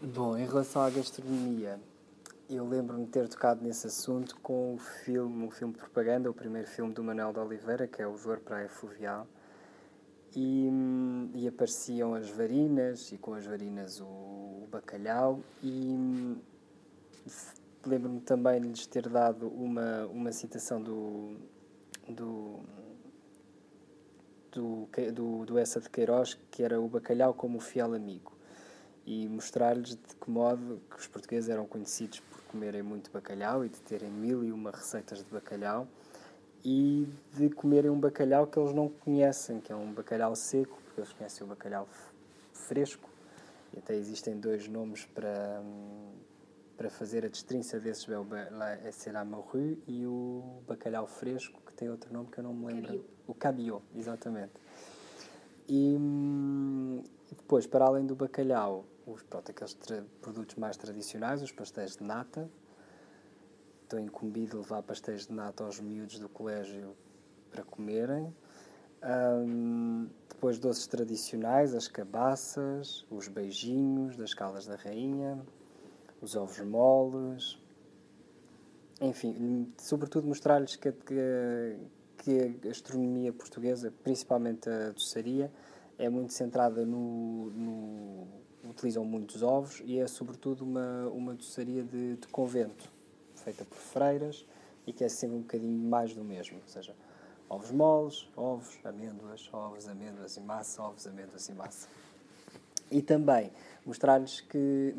Bom, em relação à gastronomia, eu lembro-me de ter tocado nesse assunto com um filme de propaganda, o primeiro filme do Manuel de Oliveira, que é o Joor Praia Fluvial, e apareciam as varinas, e com as varinas o bacalhau, lembro-me também de lhes ter dado uma citação do, do Essa de Queiroz, que era o bacalhau como o fiel amigo, e mostrar-lhes de que modo que os portugueses eram conhecidos por comerem muito bacalhau e de terem 1001 receitas de bacalhau, e de comerem um bacalhau que eles não conhecem, que é um bacalhau seco, porque eles conhecem o bacalhau fresco, e até existem dois nomes para fazer a destrinça desses, é la morue e o bacalhau fresco, que tem outro nome que eu não me lembro. Cabillaud. O cabillaud, exatamente. E depois, para além do bacalhau, aqueles produtos mais tradicionais, os pastéis de nata. Estou incumbido de levar pastéis de nata aos miúdos do colégio para comerem. Depois, doces tradicionais, as cabaças, os beijinhos das Caldas da Rainha, os ovos moles. Enfim, sobretudo mostrar-lhes que a gastronomia portuguesa, principalmente a doçaria, é muito centrada utilizam muitos ovos e é sobretudo uma doçaria de convento, feita por freiras, e que é sempre um bocadinho mais do mesmo, ou seja, ovos moles, ovos, amêndoas e massa, ovos, amêndoas e massa. E também mostrar-lhes que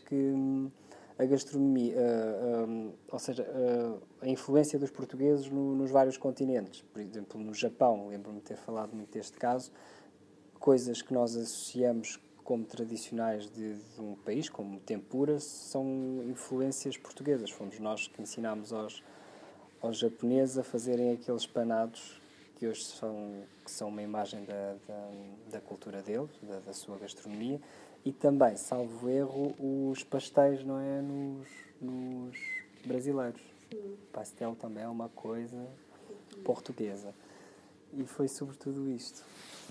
a gastronomia, ou seja, a influência dos portugueses nos vários continentes. Por exemplo, no Japão, lembro-me de ter falado muito deste caso, coisas que nós associamos como tradicionais de um país, como tempura, são influências portuguesas. Fomos nós que ensinámos aos japoneses a fazerem aqueles panados que hoje são uma imagem da cultura deles, da sua gastronomia, e também, salvo erro, os pastéis, não é, nos brasileiros. Sim. Pastel também é uma coisa portuguesa. E foi sobretudo isto.